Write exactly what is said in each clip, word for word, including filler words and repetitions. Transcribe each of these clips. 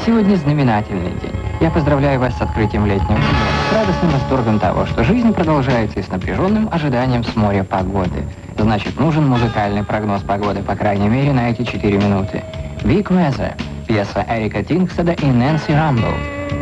Сегодня знаменательный день. Я поздравляю вас с открытием летнего сезона, с радостным восторгом того, что жизнь продолжается и с напряженным ожиданием с моря погоды. Значит, нужен музыкальный прогноз погоды, по крайней мере, на эти четыре минуты. Big Weather, пьеса Эрика Тингстеда и Нэнси Рамбл.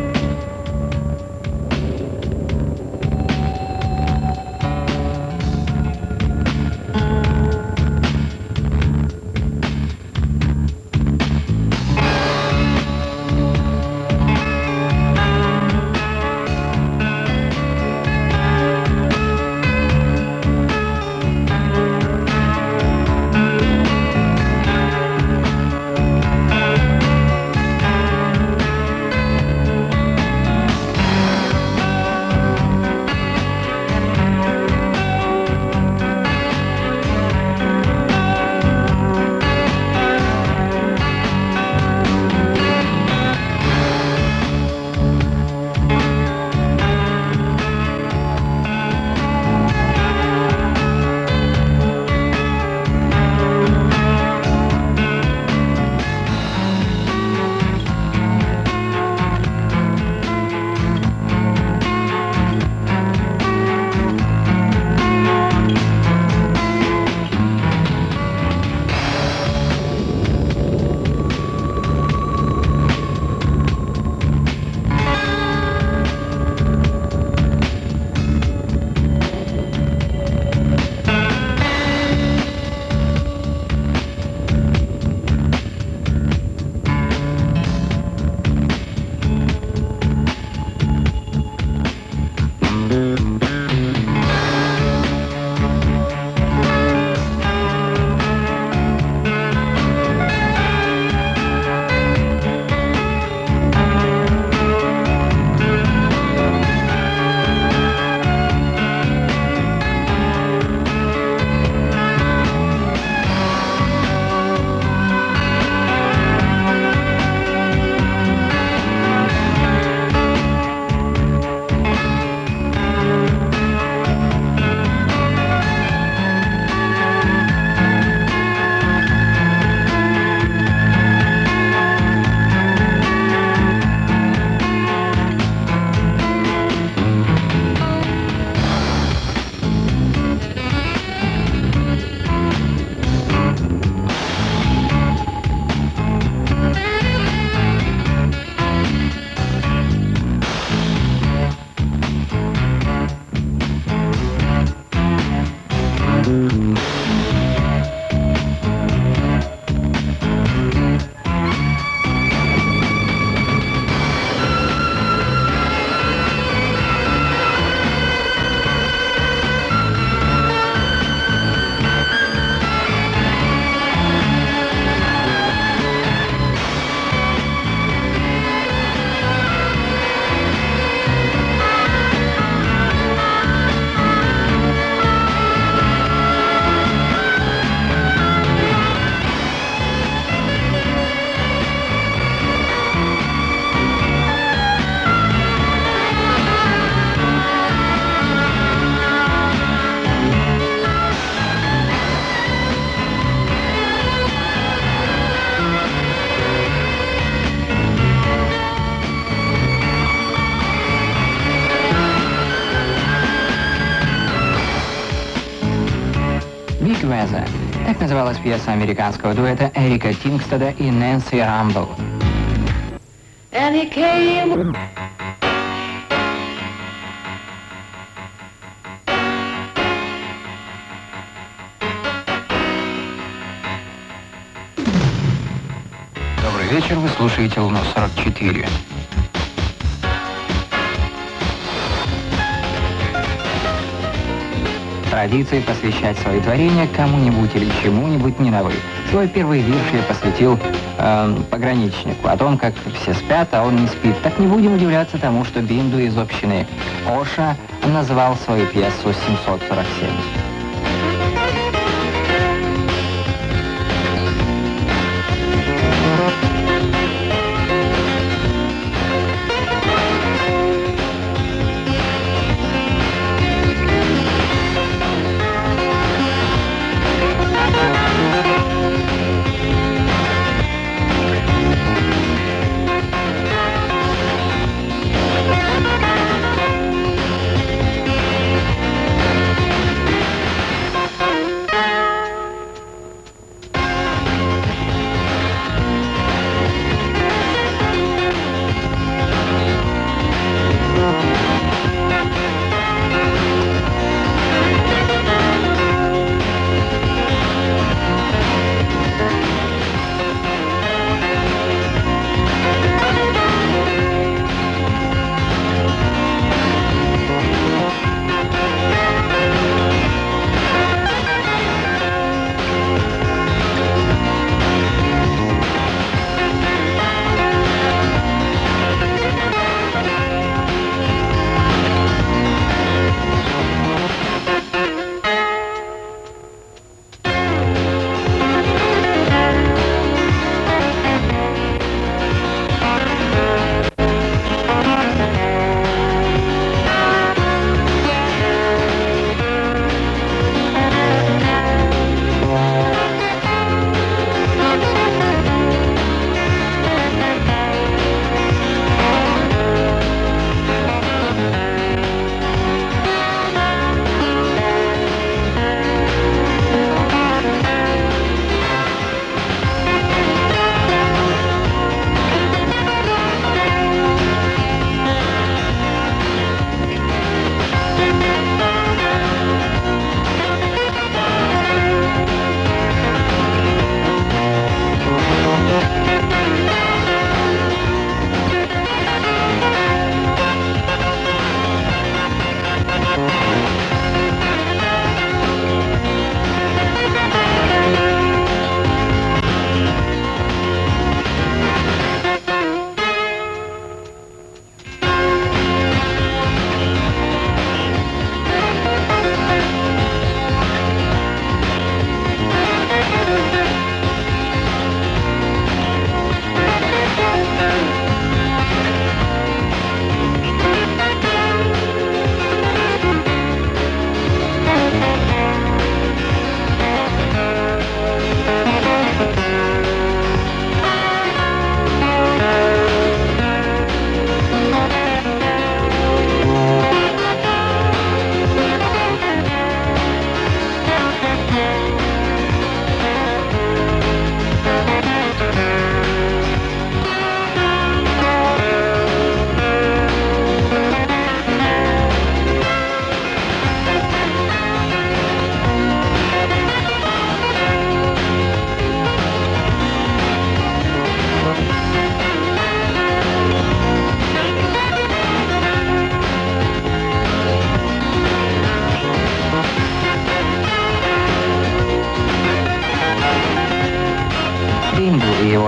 Big Weather. Так называлась пьеса американского дуэта Эрика Тингстеда и Нэнси Рамбл. And he came... Добрый вечер, вы слушаете Луну сорок четыре. Традиции посвящать свои творения кому-нибудь или чему-нибудь не новы. Свой первый вирш я посвятил э, пограничнику, о том, как все спят, а он не спит. Так не будем удивляться тому, что Бинду из общины Оша назвал свою пьесу семьсот сорок семь.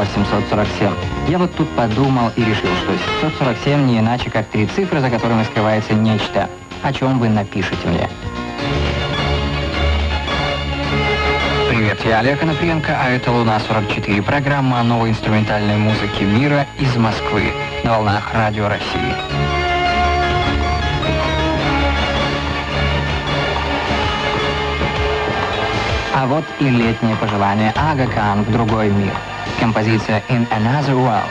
семьсот сорок семь. Я вот тут подумал и решил, что семьсот сорок семь не иначе, как три цифры, за которыми скрывается нечто. О чем вы напишете мне? Привет, я Олег Анаприенко, а это Луна сорок четыре, программа о новой инструментальной музыке мира из Москвы на волнах Радио России. А вот и летнее пожелание Ага Кан в другой мир. Композиция In Another World.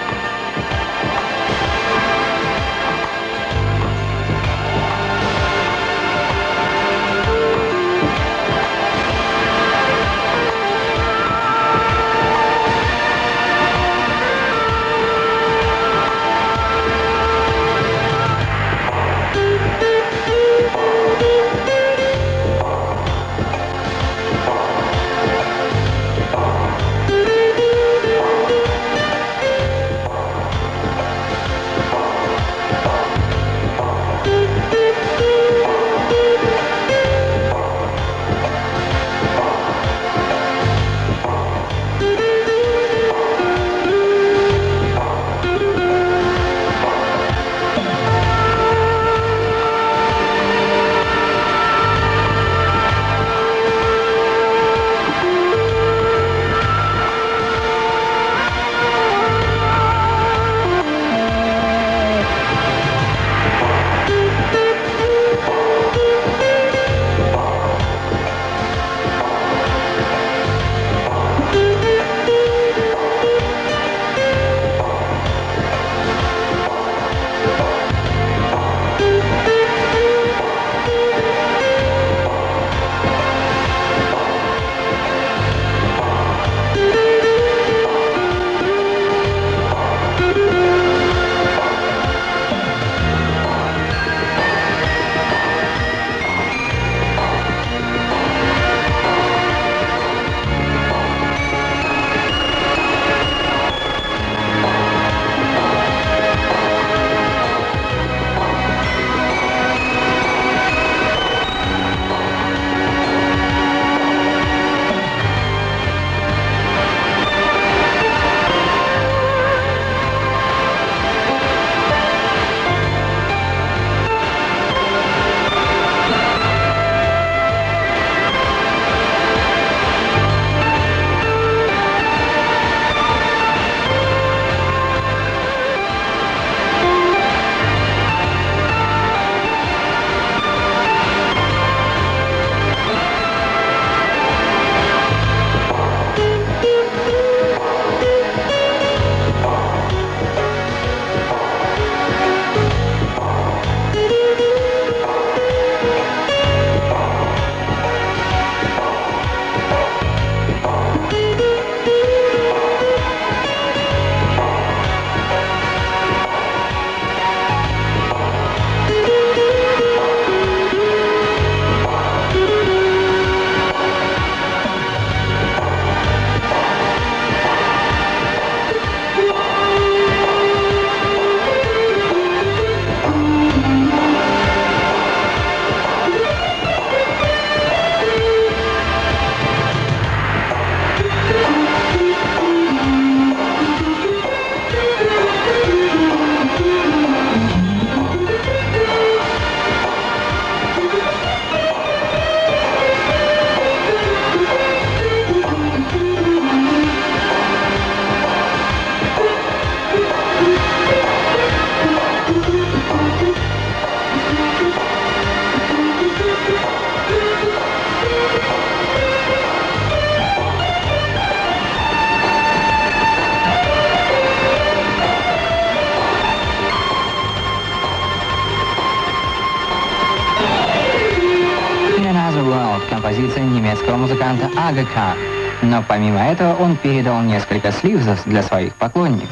Композиция немецкого музыканта Ага Кан. Но помимо этого он передал несколько сливзов для своих поклонников.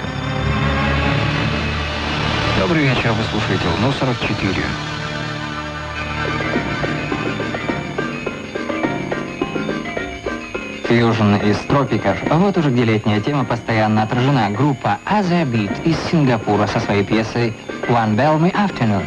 Добрый вечер, вы слушаете Луну сорок четыре. Фьюжн из тропиков. Вот уже где летняя тема постоянно отражена. Группа Asia Beat из Сингапура со своей пьесой One Balmy Afternoon.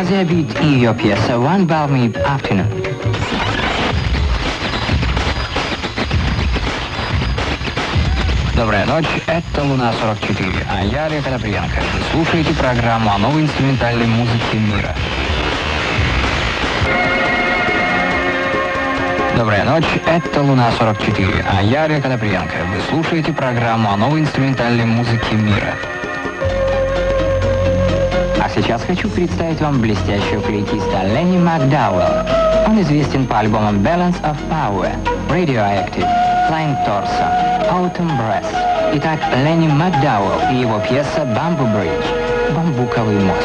Nadia Beat и ее пьеса One Balmy Afternoon. Добрая ночь, это Луна сорок четыре, а я Олег Одоприенко. Вы слушаете программу о новой инструментальной музыке мира. Добрая ночь, это Луна сорок четыре, а я Олег Одоприенко. Вы слушаете программу о новой инструментальной музыке мира. А сейчас хочу представить вам блестящего флейтиста Ленни Макдауэлла. Он известен по альбомам Balance of Power, Radioactive, Flying Torso, Autumn Breath. Итак, Ленни Макдауэлл и его пьеса Bamboo Bridge, бамбуковый мост.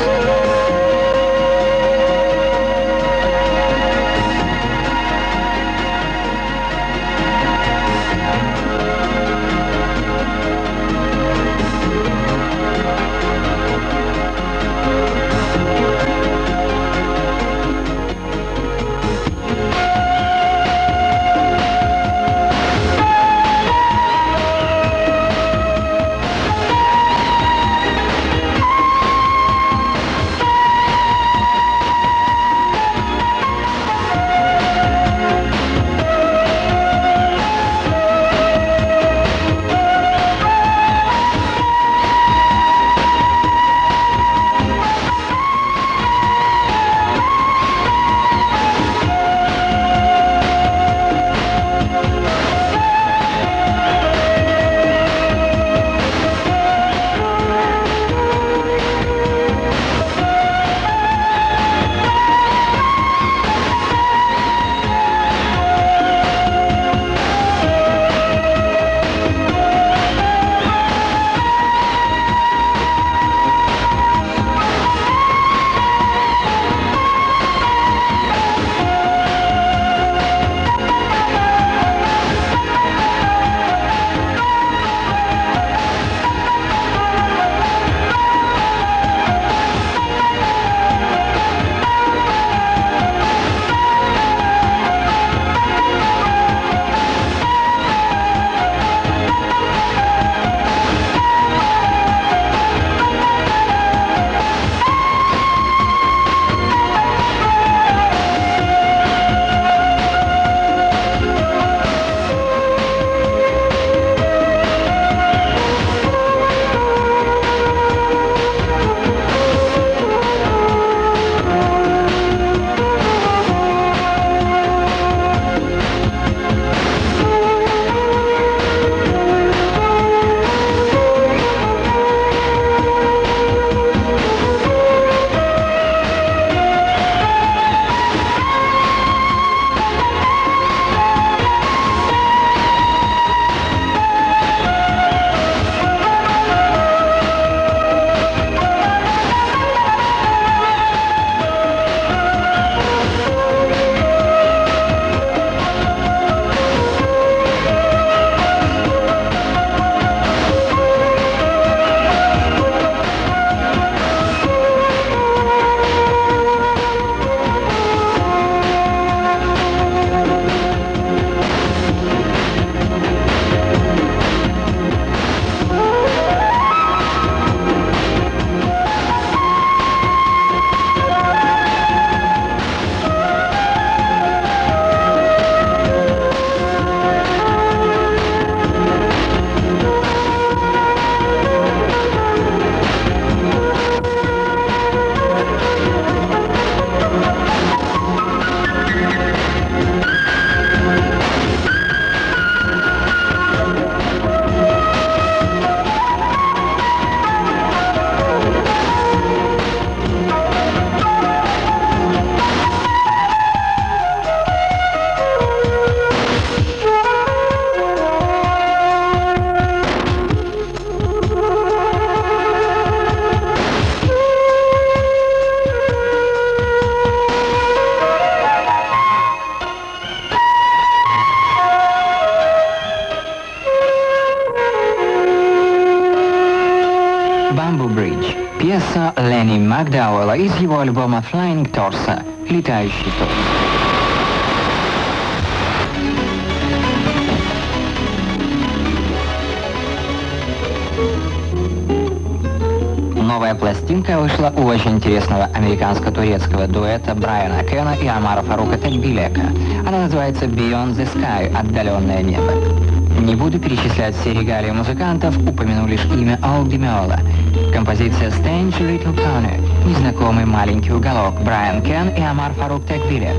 Пьеса Ленни Макдауэлла из его альбома Flying Torso, летающий торс. Новая пластинка вышла у очень интересного американско-турецкого дуэта Брайана Кена и Омара Фарука Текбилека. Она называется «Beyond the Sky» — «Отдаленное небо». Не буду перечислять все регалии музыкантов, упомяну лишь имя Ол Ди Меола. Композиция «Strange Little Corner» — «Незнакомый маленький уголок», Брайан Кен и Омар Фарук Текбилек.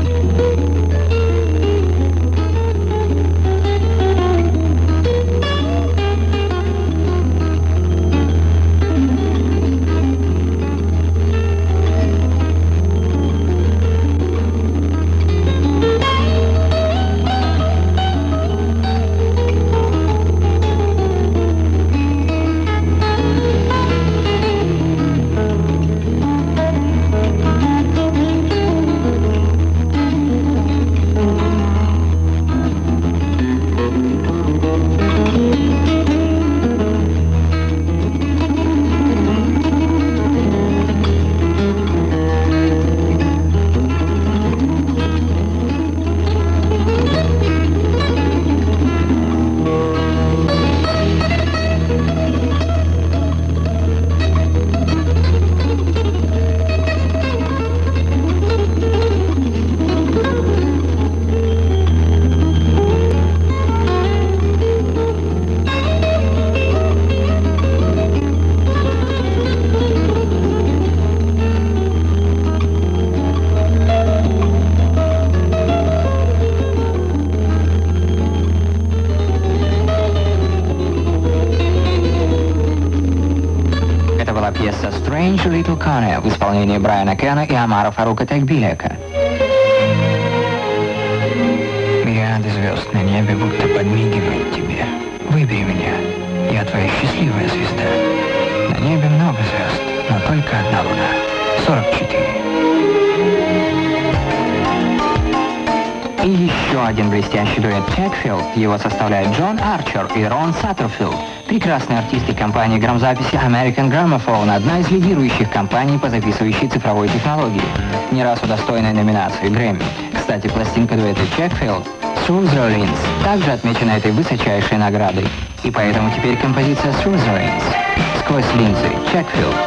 Пьеса «Strange Little Corner» в исполнении Брайана Кена и Омара Фарука Текбилека. Мириады звезд на небе будто подмигивают тебе. Выбери меня, я твоя счастливая звезда. На небе много звезд, но только одна луна. сорок четыре. И еще один блестящий дуэт Чекфилд. Его составляют Джон Арчер и Рон Саттерфилд. Прекрасные артисты компании грамзаписи American Gramophone, одна из лидирующих компаний по записывающей цифровой технологии, не раз удостоенной номинации Грэмми. Кстати, пластинка дуэта Чекфилд «Through the Lens» также отмечена этой высочайшей наградой. И поэтому теперь композиция «Through the Lens» — «Сквозь линзы» Чекфилд.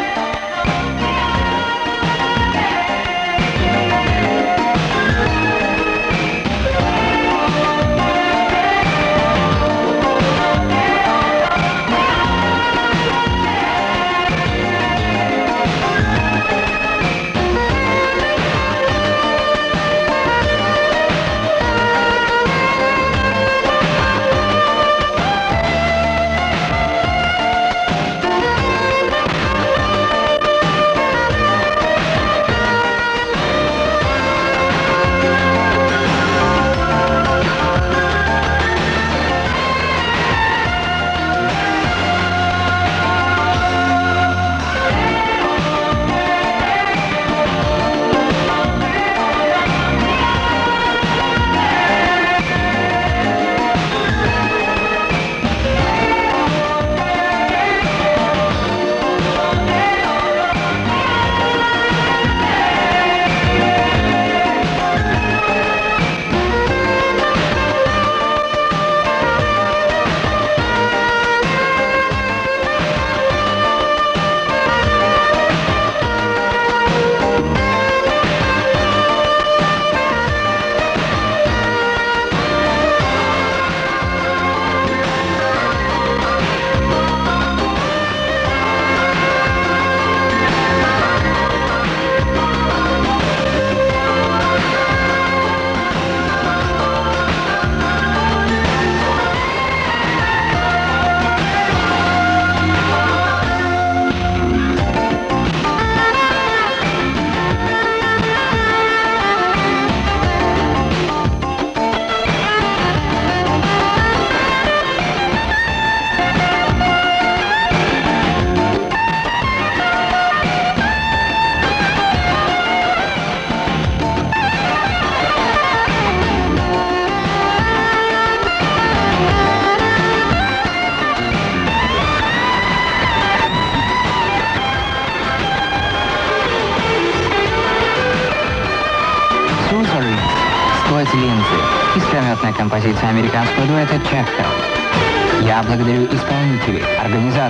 «Сквозь линзы» — искрометная композиция американского дуэта Чекфилд. Я благодарю исполнителей, организации,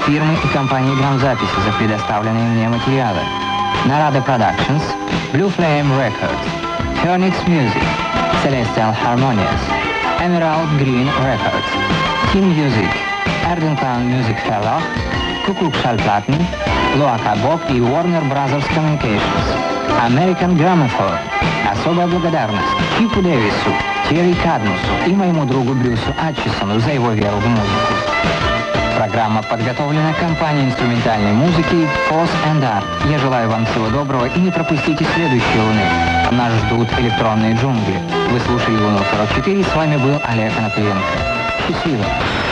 фирмы и компании грамзаписи за предоставленные мне материалы. Narada Productions, Blue Flame Records, Phoenix Music, Celestial Harmonies, Emerald Green Records, Team Music, Erdentland Music Fellow, Kukluk Schallplatten, Loaka Bob и Warner Brothers Communications, American Gramophone. Особая благодарность Чипу Дэвису, Терри Кадмусу и моему другу Брюсу Атчисону за его веру в музыку. Программа подготовлена компанией инструментальной музыки Foss and Art. Я желаю вам всего доброго и не пропустите следующие луны. Нас ждут электронные джунгли. Вы слушали Луну сорок четыре, с вами был Олег Анатольевич. Счастливо!